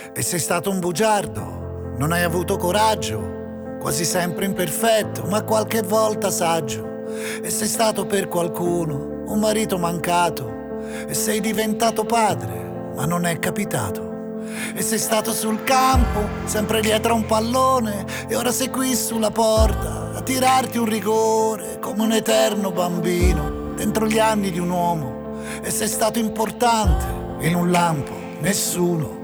E sei stato un bugiardo, non hai avuto coraggio, quasi sempre imperfetto, ma qualche volta saggio. E sei stato per qualcuno un marito mancato, e sei diventato padre, ma non è capitato. E sei stato sul campo, sempre dietro a un pallone, e ora sei qui sulla porta a tirarti un rigore, come un eterno bambino dentro gli anni di un uomo. E sei stato importante in un lampo, nessuno.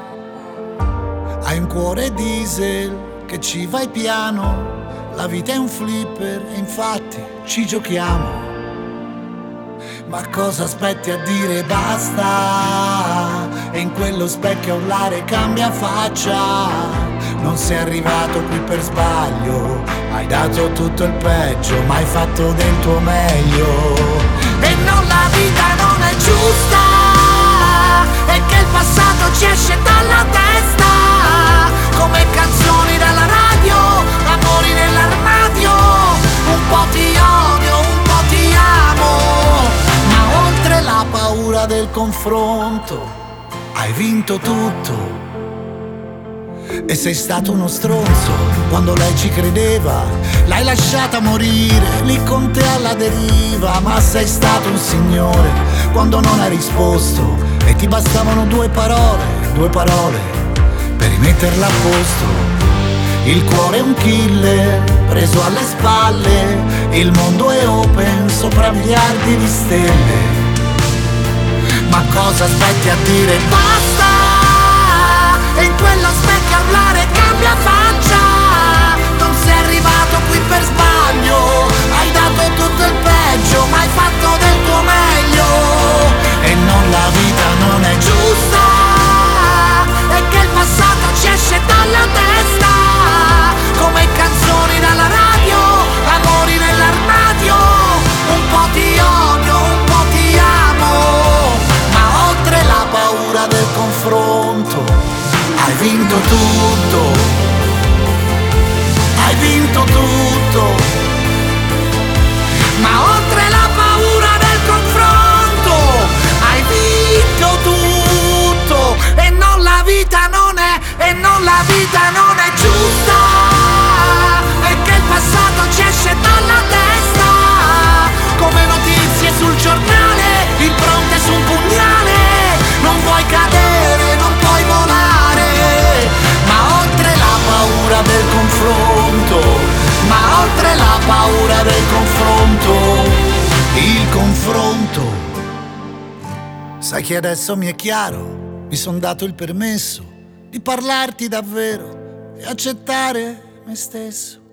Hai un cuore diesel che ci vai piano, la vita è un flipper e infatti ci giochiamo. Ma cosa aspetti a dire basta? E in quello specchio a urlare cambia faccia. Non sei arrivato qui per sbaglio, hai dato tutto il peggio, ma hai fatto del tuo meglio. E non, la vita non è giusta, e che il passato ci esce dalla testa, come canzoni dalla radio, amori nell'armadio. Un po' ti odio, un po' ti amo, ma oltre la paura del confronto hai vinto tutto. E sei stato uno stronzo quando lei ci credeva, l'hai lasciata morire lì con te alla deriva. Ma sei stato un signore quando non hai risposto, e ti bastavano due parole per rimetterla a posto. Il cuore è un killer preso alle spalle, il mondo è open sopra miliardi di stelle. Ma cosa aspetti a dire basta? E in quello specchio a urlare cambia faccia. Non sei arrivato qui per sbaglio, hai dato tutto il peggio, ma hai fatto del tuo meglio. E non, la vita non è giusta, e che il passato ci esce dalla testa, come canzoni dalla radio, amori nell'armadio. Un po' ti odio, un po' ti amo, ma oltre la paura del confronto hai vinto tutto, hai vinto tutto. Ma oltre la paura del confronto hai vinto tutto. E non, la vita non è, e non, la vita non è giusta, e che il passato ci esce dalla testa, come notizie sul giornale, impronte su un pugnale. Non vuoi cadere, non puoi volare, ma oltre la paura del confronto, ma oltre la paura del confronto, il confronto. Sai che adesso mi è chiaro, mi son dato il permesso di parlarti davvero e accettare me stesso.